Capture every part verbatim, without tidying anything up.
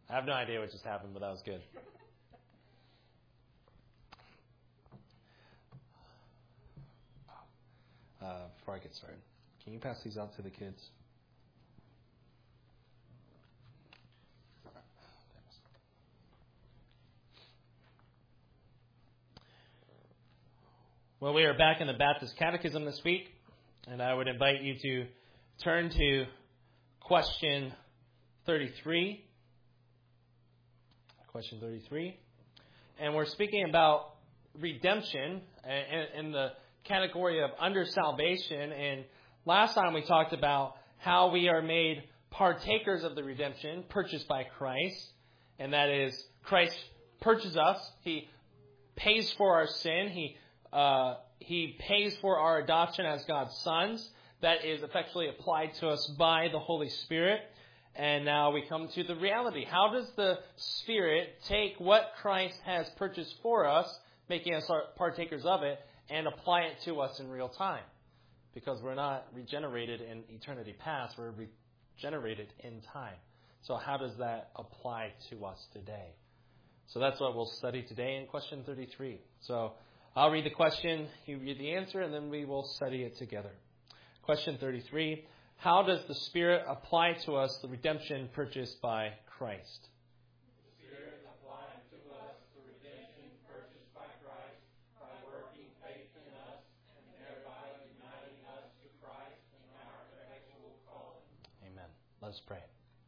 I have no idea what just happened, but that was good. Uh, before I get started, can you pass these out to the kids? Well, we are back in the Baptist Catechism this week, and I would invite you to turn to question thirty-three. Question thirty-three. And we're speaking about redemption in the category of under salvation. And last time we talked about how we are made partakers of the redemption purchased by Christ. And that is, Christ purchases us. He pays for our sin. He uh, he pays for our adoption as God's sons. That is effectively applied to us by the Holy Spirit. And now we come to the reality. How does the Spirit take what Christ has purchased for us, making us partakers of it, and apply it to us in real time? Because we're not regenerated in eternity past, we're regenerated in time. So how does that apply to us today? So that's what we'll study today in question thirty-three. So I'll read the question, you read the answer, and then we will study it together. Question thirty-three. How does the Spirit apply to us the redemption purchased by Christ? The Spirit applies to us the redemption purchased by Christ by working faith in us and thereby uniting us to Christ in our effectual calling. Amen. Let us pray.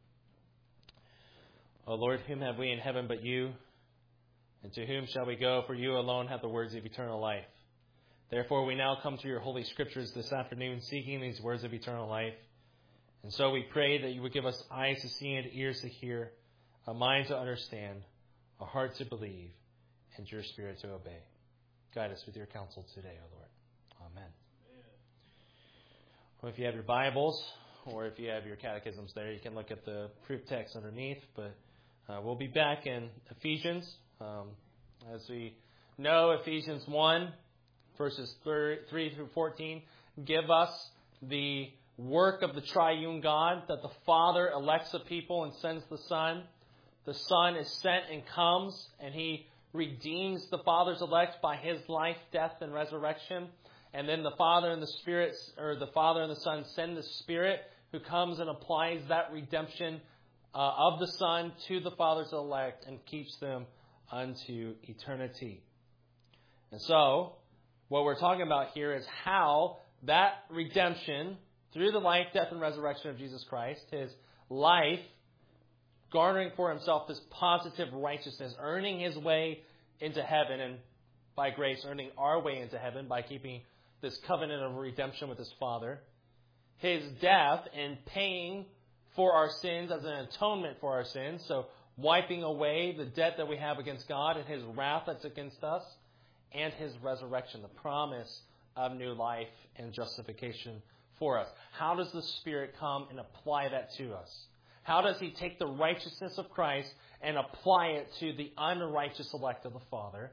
O Lord, whom have we in heaven but you? And to whom shall we go? For you alone have the words of eternal life. Therefore, we now come to your holy scriptures this afternoon, seeking these words of eternal life. And so we pray that you would give us eyes to see and ears to hear, a mind to understand, a heart to believe, and your spirit to obey. Guide us with your counsel today, O Lord. Amen. Amen. Well, if you have your Bibles, or if you have your catechisms there, you can look at the proof text underneath. But uh, we'll be back in Ephesians. Um, as we know, Ephesians one, verses three through fourteen, give us the work of the triune God, that the Father elects a people and sends the Son. The Son is sent and comes, and he redeems the Father's elect by his life, death, and resurrection. And then the Father and the Spirit, or the Father and the Son send the Spirit, who comes and applies that redemption uh, of the Son to the Father's elect and keeps them unto eternity. And so, what we're talking about here is how that redemption, through the life, death, and resurrection of Jesus Christ, his life, garnering for himself this positive righteousness, earning his way into heaven, and by grace, earning our way into heaven by keeping this covenant of redemption with his Father. His death and paying for our sins as an atonement for our sins, so wiping away the debt that we have against God and his wrath that's against us, and his resurrection, the promise of new life and justification for us. How does the Spirit come and apply that to us? How does he take the righteousness of Christ and apply it to the unrighteous elect of the Father?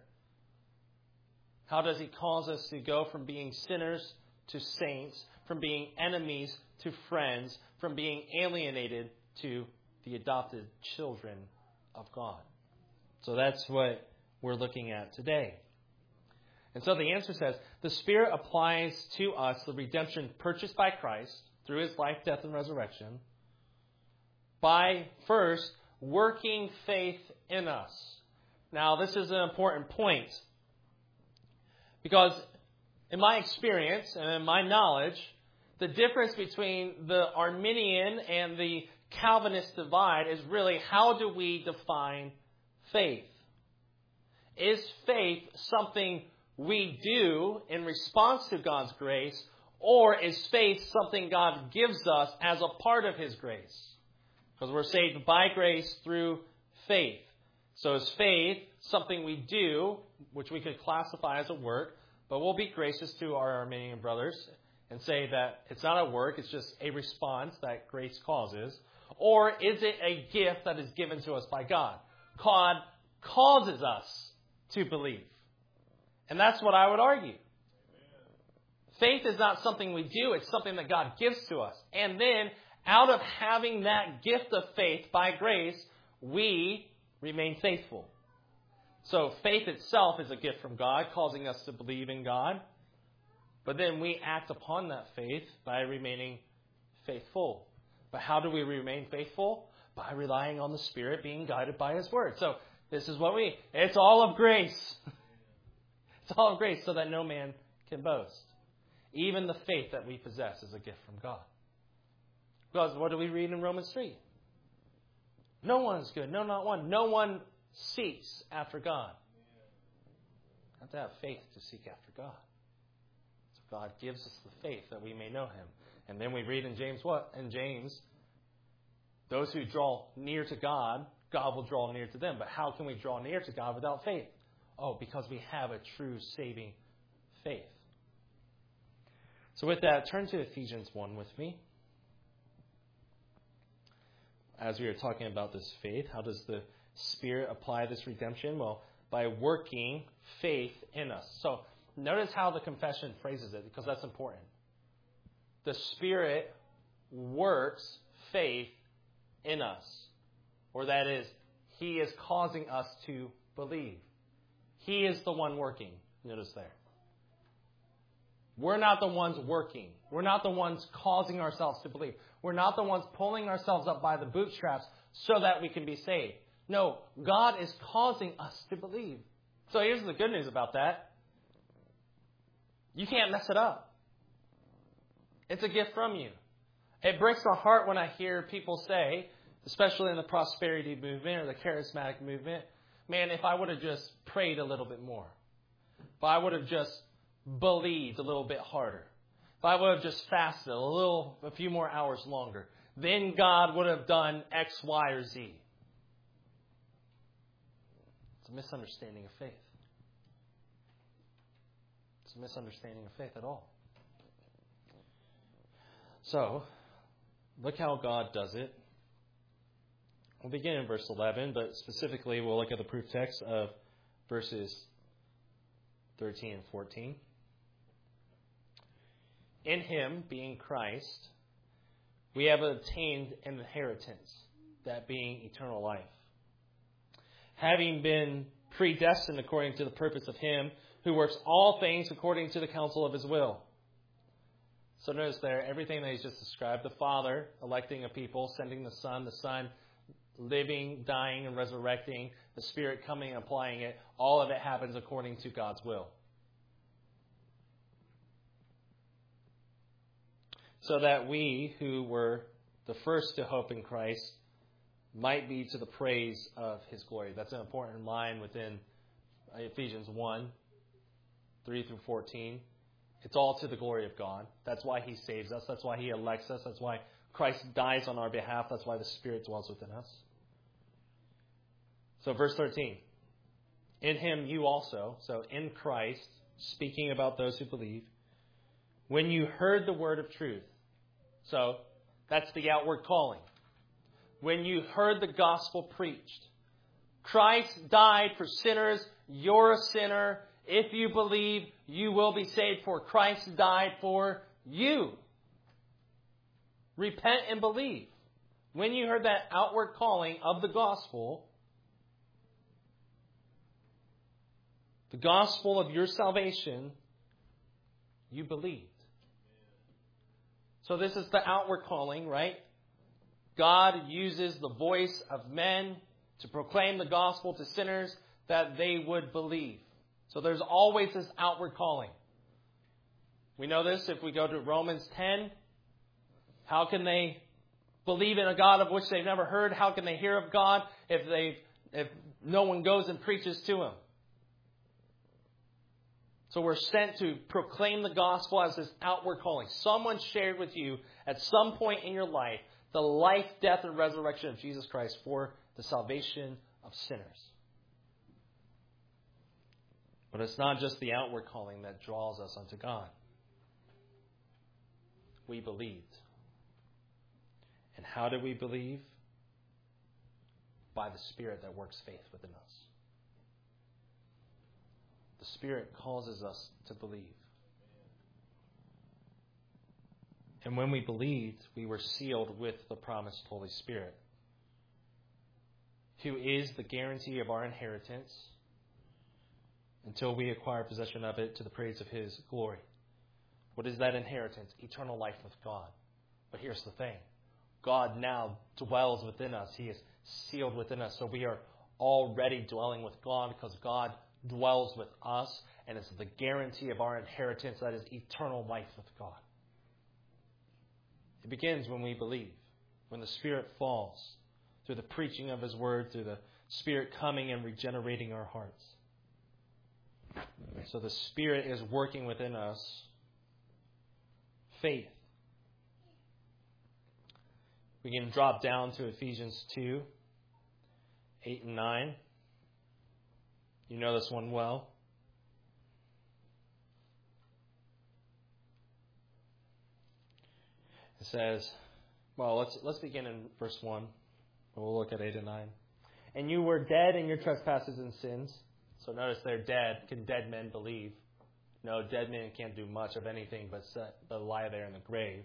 How does he cause us to go from being sinners to saints, from being enemies to friends, from being alienated to the adopted children of God? So that's what we're looking at today. And so the answer says, the Spirit applies to us the redemption purchased by Christ through his life, death, and resurrection by first working faith in us. Now, this is an important point because in my experience and in my knowledge, the difference between the Arminian and the Calvinist divide is really, how do we define faith? Is faith something we do in response to God's grace, or is faith something God gives us as a part of his grace? Because we're saved by grace through faith. So is faith something we do, which we could classify as a work, but we'll be gracious to our Arminian brothers and say that it's not a work, it's just a response that grace causes? Or is it a gift that is given to us by God? God causes us to believe. And that's what I would argue. Amen. Faith is not something we do, it's something that God gives to us. And then, out of having that gift of faith by grace, we remain faithful. So faith itself is a gift from God, causing us to believe in God. But then we act upon that faith by remaining faithful. But how do we remain faithful? By relying on the Spirit, being guided by His Word. So this is what we, it's all of grace. It's all of grace so that no man can boast. Even the faith that we possess is a gift from God. Because what do we read in Romans three? No one is good. No, not one. No one seeks after God. You have to have faith to seek after God. So God gives us the faith that we may know Him. And then we read in James what? In James, those who draw near to God, God will draw near to them. But how can we draw near to God without faith? Oh, because we have a true saving faith. So with that, turn to Ephesians one with me. As we are talking about this faith, how does the Spirit apply this redemption? Well, by working faith in us. So notice how the confession phrases it, because that's important. The Spirit works faith in us. Or that is, He is causing us to believe. He is the one working. Notice there. We're not the ones working. We're not the ones causing ourselves to believe. We're not the ones pulling ourselves up by the bootstraps so that we can be saved. No, God is causing us to believe. So here's the good news about that. You can't mess it up. It's a gift from you. It breaks my heart when I hear people say, especially in the prosperity movement or the charismatic movement, man, if I would have just prayed a little bit more, if I would have just believed a little bit harder, if I would have just fasted a little, a few more hours longer, then God would have done X, Y, or Z. It's a misunderstanding of faith. It's a misunderstanding of faith at all. So, look how God does it. We'll begin in verse eleven, but specifically we'll look at the proof text of verses thirteen and fourteen. In Him, being Christ, we have obtained an inheritance, that being eternal life. Having been predestined according to the purpose of Him who works all things according to the counsel of His will. So notice there, everything that He's just described, the Father electing a people, sending the Son, the Son living, dying, and resurrecting, the Spirit coming and applying it, all of it happens according to God's will. So that we who were the first to hope in Christ might be to the praise of His glory. That's an important line within Ephesians one, three through fourteen. It's all to the glory of God. That's why He saves us. That's why He elects us. That's why Christ dies on our behalf. That's why the Spirit dwells within us. So verse thirteen. In Him you also, so in Christ, speaking about those who believe, when you heard the word of truth. So that's the outward calling. When you heard the gospel preached. Christ died for sinners. You're a sinner. If you believe, you will be saved, for Christ died for you. Repent and believe. When you heard that outward calling of the gospel, the gospel of your salvation, you believed. So this is the outward calling, right? God uses the voice of men to proclaim the gospel to sinners that they would believe. So there's always this outward calling. We know this if we go to Romans ten. How can they believe in a God of which they've never heard? How can they hear of God if they if no one goes and preaches to Him? So we're sent to proclaim the gospel as this outward calling. Someone shared with you at some point in your life the life, death, and resurrection of Jesus Christ for the salvation of sinners. But it's not just the outward calling that draws us unto God. We believed. And how did we believe? By the Spirit that works faith within us. The Spirit causes us to believe. And when we believed, we were sealed with the promised Holy Spirit. who is the guarantee of our inheritance until we acquire possession of it to the praise of His glory. What is that inheritance? Eternal life with God. But here's the thing. God now dwells within us. He is sealed within us. So we are already dwelling with God because God dwells with us. And it's the guarantee of our inheritance that is eternal life with God. It begins when we believe. When the Spirit falls. Through the preaching of His Word. Through the Spirit coming and regenerating our hearts. So the Spirit is working within us. Faith. We can drop down to Ephesians two, eight and nine. You know this one well. It says, well, let's let's begin in verse one. We'll look at eight and nine. And you were dead in your trespasses and sins. So notice they're dead. Can dead men believe? No, dead men can't do much of anything but, set, but lie there in the grave.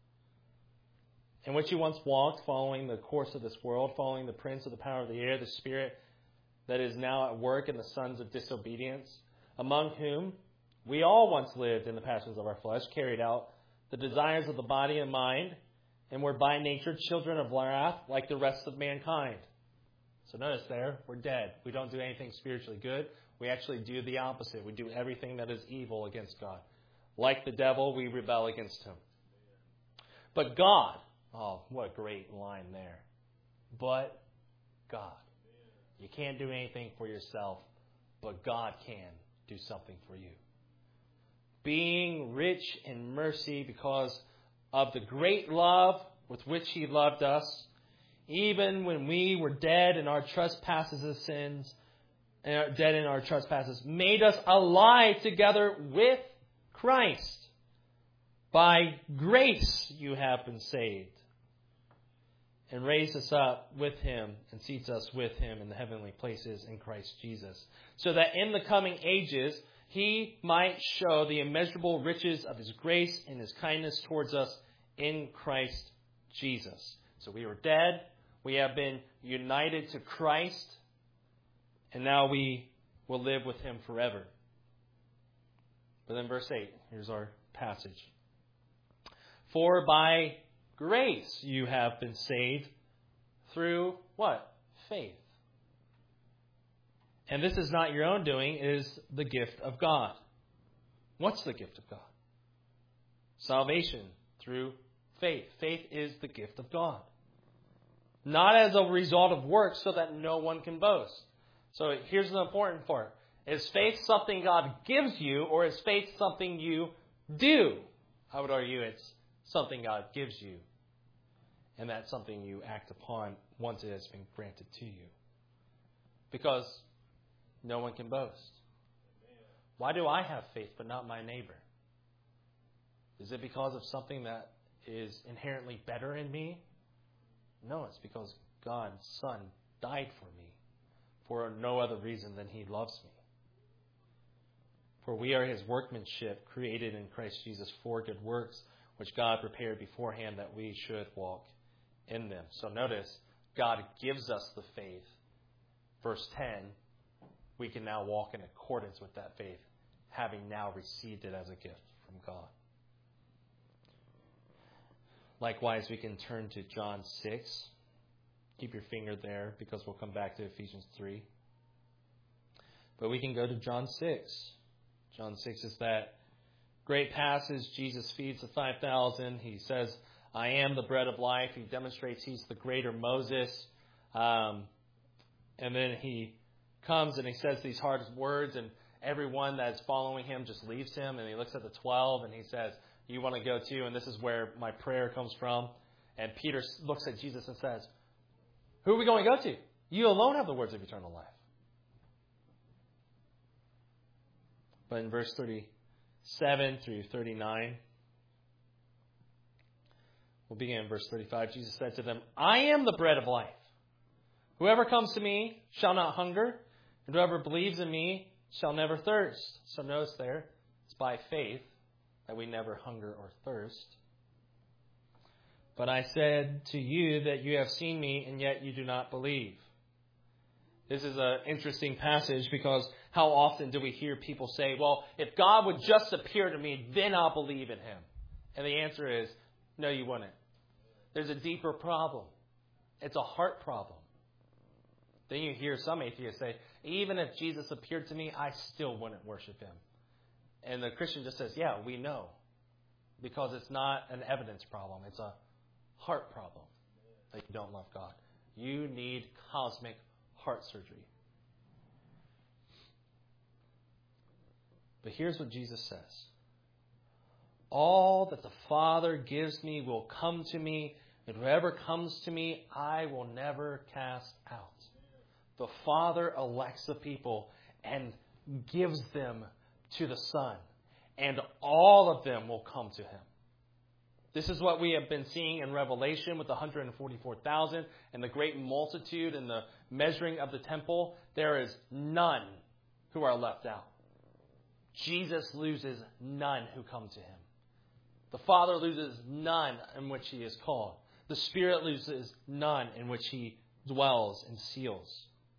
In which you once walked, following the course of this world, following the prince of the power of the air, the spirit that is now at work in the sons of disobedience, among whom we all once lived in the passions of our flesh, carried out the desires of the body and mind, and were by nature children of wrath like the rest of mankind. So notice there, we're dead. We don't do anything spiritually good. We actually do the opposite. We do everything that is evil against God. Like the devil, we rebel against Him. But God, oh, what a great line there. But God. You can't do anything for yourself, but God can do something for you. Being rich in mercy because of the great love with which He loved us, even when we were dead in our trespasses and sins, and dead in our trespasses, made us alive together with Christ. By grace you have been saved, and raised us up with Him and seats us with Him in the heavenly places in Christ Jesus, so that in the coming ages He might show the immeasurable riches of His grace and His kindness towards us in Christ Jesus. So we were dead. We have been united to Christ. And now we will live with Him forever. But then verse eight, here's our passage. For by grace you have been saved through what? Faith. And this is not your own doing, it is the gift of God. What's the gift of God? Salvation through faith. Faith is the gift of God. Not as a result of works so that no one can boast. So here's the important part. Is faith something God gives you, or is faith something you do? I would argue it's something God gives you. And that's something you act upon once it has been granted to you. Because no one can boast. Why do I have faith but not my neighbor? Is it because of something that is inherently better in me? No, it's because God's Son died for me for no other reason than He loves me. For we are His workmanship, created in Christ Jesus for good works, which God prepared beforehand that we should walk in them. So notice, God gives us the faith. Verse ten, we can now walk in accordance with that faith, having now received it as a gift from God. Likewise, we can turn to John six. Keep your finger there because we'll come back to Ephesians three. But we can go to John six. John six is that great passage. Jesus feeds the five thousand. He says, I am the bread of life. He demonstrates He's the greater Moses. Um, and then He comes and He says these hard words, and everyone that's following Him just leaves Him. And He looks at the twelve and He says, you want to go too? And this is where my prayer comes from. And Peter looks at Jesus and says, who are we going to go to? You alone have the words of eternal life. But in verse thirty-seven through thirty-nine, we'll begin in verse thirty-five. Jesus said to them, I am the bread of life. Whoever comes to me shall not hunger, and whoever believes in me shall never thirst. So notice there, it's by faith that we never hunger or thirst. But I said to you that you have seen me, and yet you do not believe. This is an interesting passage because how often do we hear people say, well, if God would just appear to me, then I'll believe in him. And the answer is, no, you wouldn't. There's a deeper problem. It's a heart problem. Then you hear some atheists say, even if Jesus appeared to me, I still wouldn't worship him. And the Christian just says, yeah, we know. Because it's not an evidence problem. It's a heart problem that you don't love God. You need cosmic heart surgery. But here's what Jesus says. All that the Father gives me will come to me, and whoever comes to me, I will never cast out. The Father elects the people and gives them to the Son, and all of them will come to him. This is what we have been seeing in Revelation with the one hundred forty-four thousand and the great multitude and the measuring of the temple. There is none who are left out. Jesus loses none who come to him. The Father loses none in which he is called. The Spirit loses none in which he dwells and seals.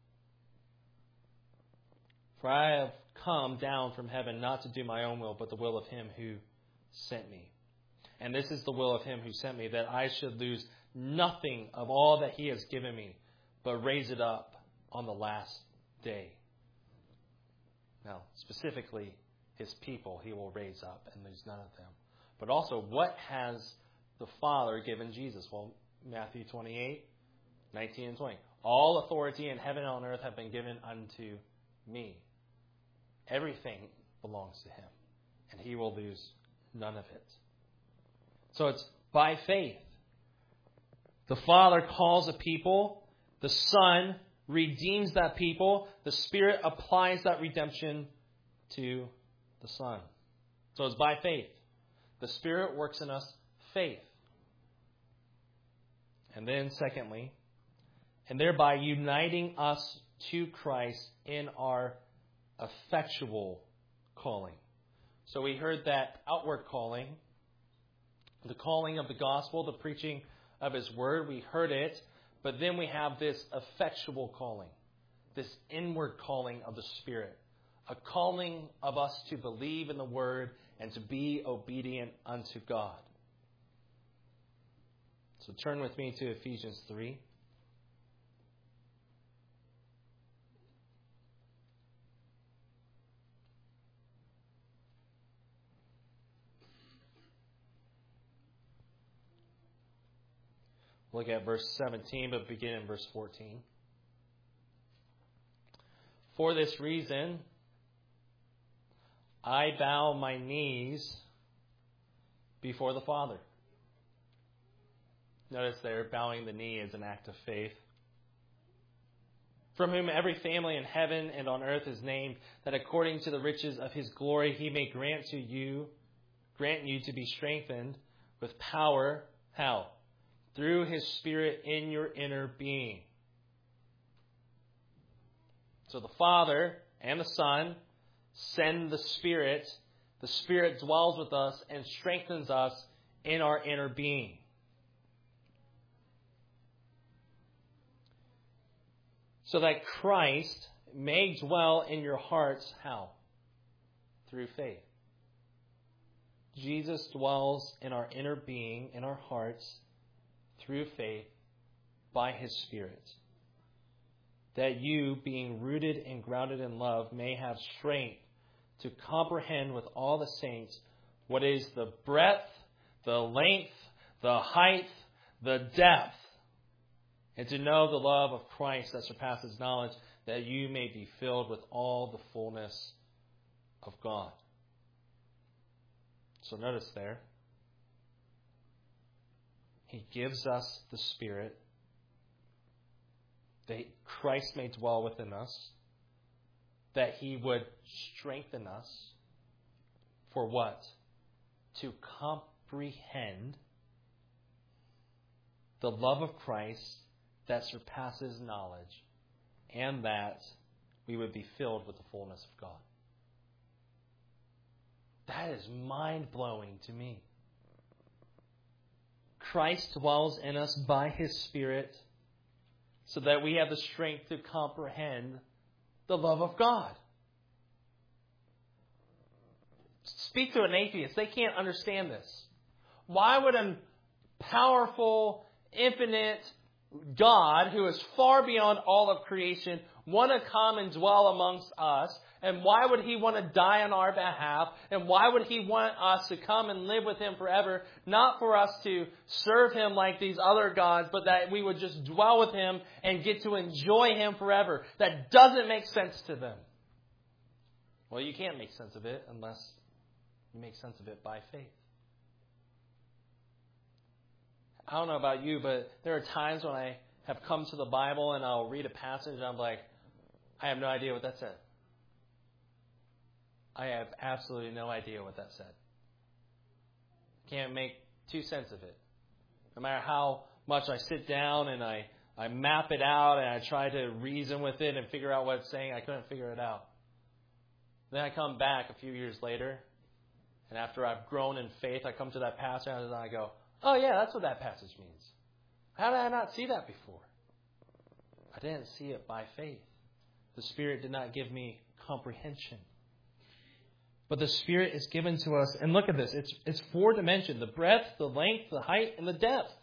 For I have come down from heaven not to do my own will, but the will of him who sent me. And this is the will of him who sent me, that I should lose nothing of all that he has given me, but raise it up on the last day. Now, specifically, his people he will raise up and lose none of them. But also, what has the Father given Jesus? Well, Matthew twenty-eight, nineteen and twenty. All authority in heaven and on earth have been given unto me. Everything belongs to him, and he will lose none of it. So it's by faith. The Father calls a people. The Son redeems that people. The Spirit applies that redemption to the Son. So it's by faith. The Spirit works in us faith. And then secondly, and thereby uniting us to Christ in our effectual calling. So we heard that outward calling, the calling of the gospel, the preaching of his word, we heard it, but then we have this effectual calling, this inward calling of the Spirit, a calling of us to believe in the word and to be obedient unto God. So turn with me to Ephesians three. Look at verse seventeen, but begin in verse fourteen. For this reason, I bow my knees before the Father. Notice there, bowing the knee is an act of faith. From whom every family in heaven and on earth is named, that according to the riches of his glory he may grant to you, grant you to be strengthened with power. How? Through his Spirit in your inner being. So the Father and the Son send the Spirit. The Spirit dwells with us and strengthens us in our inner being. So that Christ may dwell in your hearts. How? Through faith. Jesus dwells in our inner being, in our hearts, through faith, by his Spirit, that you, being rooted and grounded in love, may have strength to comprehend with all the saints what is the breadth, the length, the height, the depth, and to know the love of Christ that surpasses knowledge, that you may be filled with all the fullness of God. So notice there, he gives us the Spirit that Christ may dwell within us, that he would strengthen us for what? To comprehend the love of Christ that surpasses knowledge, and that we would be filled with the fullness of God. That is mind-blowing to me. Christ dwells in us by his Spirit so that we have the strength to comprehend the love of God. Speak to an atheist. They can't understand this. Why would a powerful, infinite God, who is far beyond all of creation, want to come and dwell amongst us? And why would He want to die on our behalf? And why would He want us to come and live with Him forever? Not for us to serve Him like these other gods, but that we would just dwell with Him and get to enjoy Him forever. That doesn't make sense to them. Well, you can't make sense of it unless you make sense of it by faith. I don't know about you, but there are times when I have come to the Bible and I'll read a passage and I'm like, I have no idea what that said. I have absolutely no idea what that said. Can't make two cents of it. No matter how much I sit down and I, I map it out and I try to reason with it and figure out what it's saying, I couldn't figure it out. Then I come back a few years later, and after I've grown in faith, I come to that passage and I go, oh yeah, that's what that passage means. How did I not see that before? I didn't see it by faith. The Spirit did not give me comprehension. But the Spirit is given to us. And look at this. It's, it's four dimensions. The breadth, the length, the height, and the depth.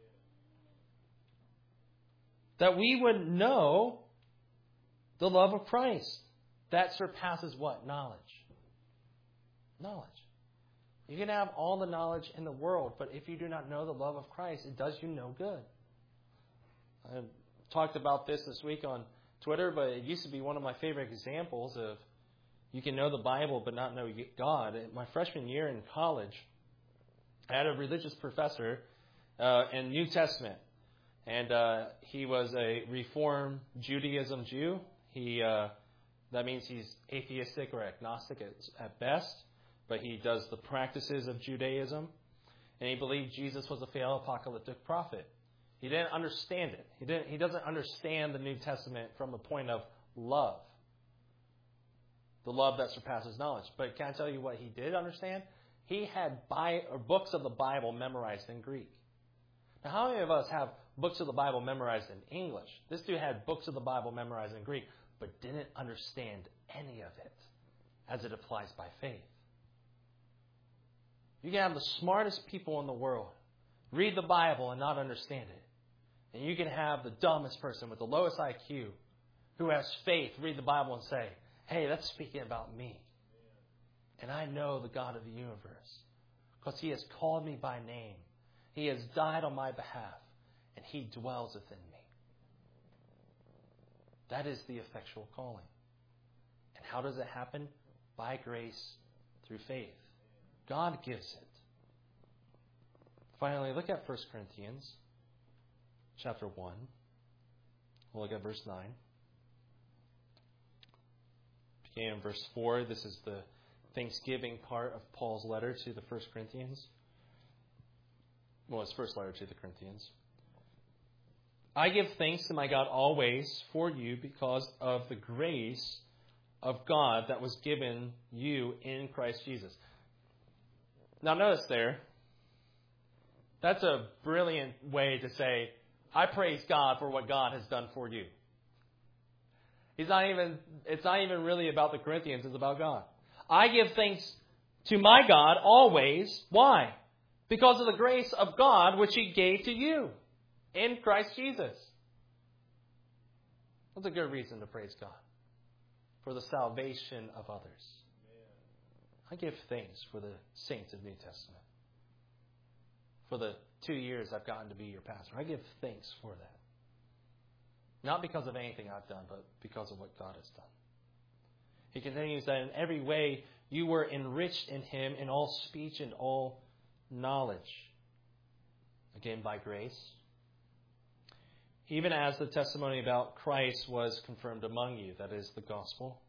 That we would know the love of Christ. That surpasses what? Knowledge. Knowledge. You can have all the knowledge in the world, but if you do not know the love of Christ, it does you no good. I talked about this this week on Twitter, but it used to be one of my favorite examples of you can know the Bible but not know God. My freshman year in college, I had a religious professor uh, in New Testament, and uh, he was a Reform Judaism Jew. He uh, that means he's atheistic or agnostic at, at best. But he does the practices of Judaism. And he believed Jesus was a failed apocalyptic prophet. He didn't understand it. He didn't. He doesn't understand the New Testament from a point of love. The love that surpasses knowledge. But can I tell you what he did understand? He had bi- or books of the Bible memorized in Greek. Now, how many of us have books of the Bible memorized in English? This dude had books of the Bible memorized in Greek, but didn't understand any of it as it applies by faith. You can have the smartest people in the world read the Bible and not understand it. And you can have the dumbest person with the lowest I Q who has faith read the Bible and say, hey, that's speaking about me. And I know the God of the universe because He has called me by name. He has died on my behalf and He dwells within me. That is the effectual calling. And how does it happen? By grace through faith. God gives it. Finally, look at First Corinthians chapter one. We'll look at verse nine. Beginning in verse four, this is the Thanksgiving part of Paul's letter to the First Corinthians. Well, his first letter to the Corinthians. I give thanks to my God always for you because of the grace of God that was given you in Christ Jesus. Now notice there, that's a brilliant way to say, I praise God for what God has done for you. He's not even, it's not even really about the Corinthians, it's about God. I give thanks to my God always. Why? Because of the grace of God which He gave to you in Christ Jesus. That's a good reason to praise God. For the salvation of others. I give thanks for the saints of New Testament. For the two years I've gotten to be your pastor. I give thanks for that. Not because of anything I've done, but because of what God has done. He continues that in every way you were enriched in Him in all speech and all knowledge. Again, by grace. Even as the testimony about Christ was confirmed among you, that is the gospel.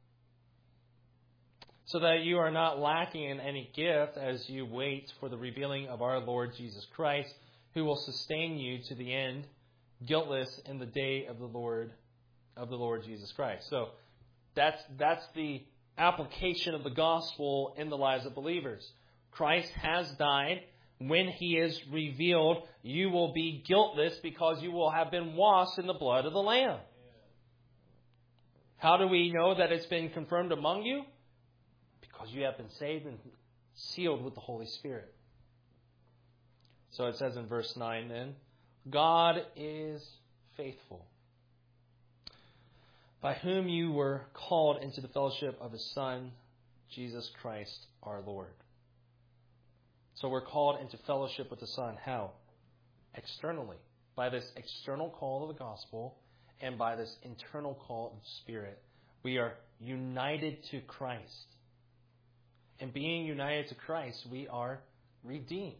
So that you are not lacking in any gift as you wait for the revealing of our Lord Jesus Christ, who will sustain you to the end, guiltless in the day of the Lord of the Lord Jesus Christ. So that's that's the application of the gospel in the lives of believers. Christ has died when He is revealed, you will be guiltless because you will have been washed in the blood of the Lamb. How do we know that it's been confirmed among you? Because you have been saved and sealed with the Holy Spirit. So it says in verse nine then, God is faithful, by whom you were called into the fellowship of His Son, Jesus Christ our Lord. So we're called into fellowship with the Son. How? Externally. By this external call of the gospel and by this internal call of the Spirit. We are united to Christ. And being united to Christ, we are redeemed.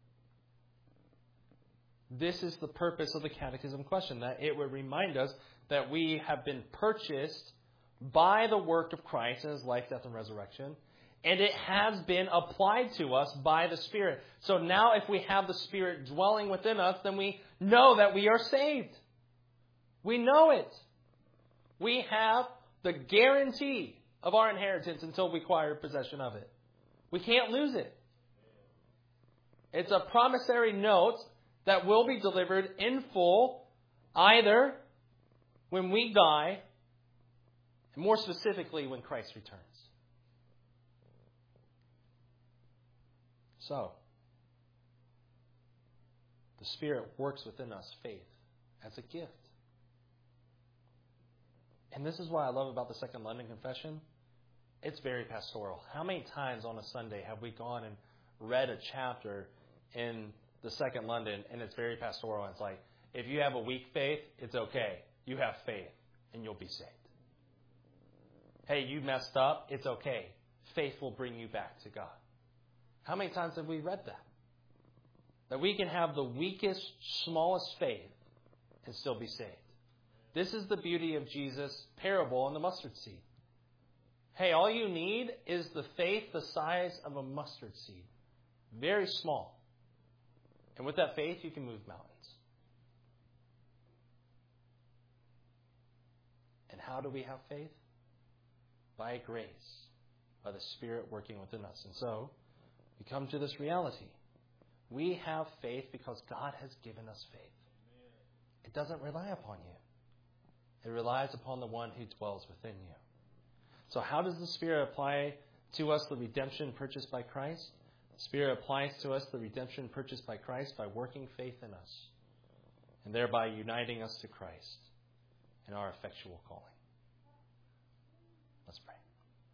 This is the purpose of the catechism question, that it would remind us that we have been purchased by the work of Christ in His life, death, and resurrection. And it has been applied to us by the Spirit. So now if we have the Spirit dwelling within us, then we know that we are saved. We know it. We have the guarantee of our inheritance until we acquire possession of it. We can't lose it. It's a promissory note that will be delivered in full either when we die, and more specifically when Christ returns. So, the Spirit works within us faith as a gift. And this is what I love about the Second London Confession. It's very pastoral. How many times on a Sunday have we gone and read a chapter in the Second London and it's very pastoral? It's like, if you have a weak faith, it's okay. You have faith and you'll be saved. Hey, you messed up, it's okay. Faith will bring you back to God. How many times have we read that? That we can have the weakest, smallest faith and still be saved. This is the beauty of Jesus' parable on the mustard seed. Hey, all you need is the faith the size of a mustard seed. Very small. And with that faith, you can move mountains. And how do we have faith? By grace. By the Spirit working within us. And so, we come to this reality. We have faith because God has given us faith. It doesn't rely upon you. It relies upon the one who dwells within you. So how does the Spirit apply to us the redemption purchased by Christ? The Spirit applies to us the redemption purchased by Christ by working faith in us and thereby uniting us to Christ in our effectual calling. Let's pray.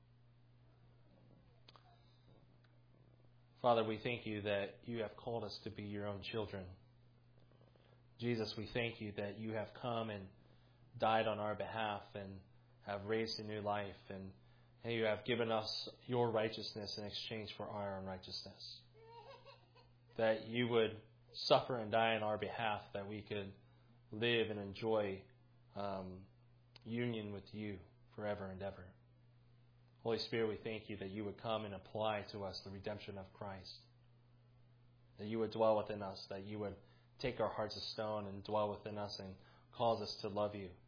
Father, we thank you that you have called us to be your own children. Jesus, we thank you that you have come and died on our behalf and have raised a new life, and, and you have given us your righteousness in exchange for our unrighteousness. That you would suffer and die on our behalf, that we could live and enjoy um, union with you forever and ever. Holy Spirit, we thank you that you would come and apply to us the redemption of Christ. That you would dwell within us, that you would take our hearts of stone and dwell within us and cause us to love you.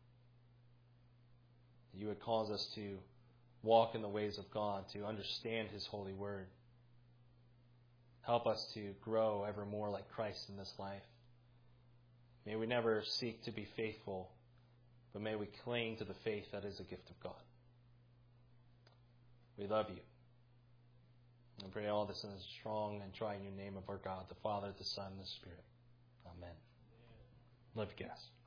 You would cause us to walk in the ways of God, to understand His holy word. Help us to grow ever more like Christ in this life. May we never seek to be faithful, but may we cling to the faith that is a gift of God. We love you. And pray all this in the strong and triune name of our God, the Father, the Son, and the Spirit. Amen. Love you guys.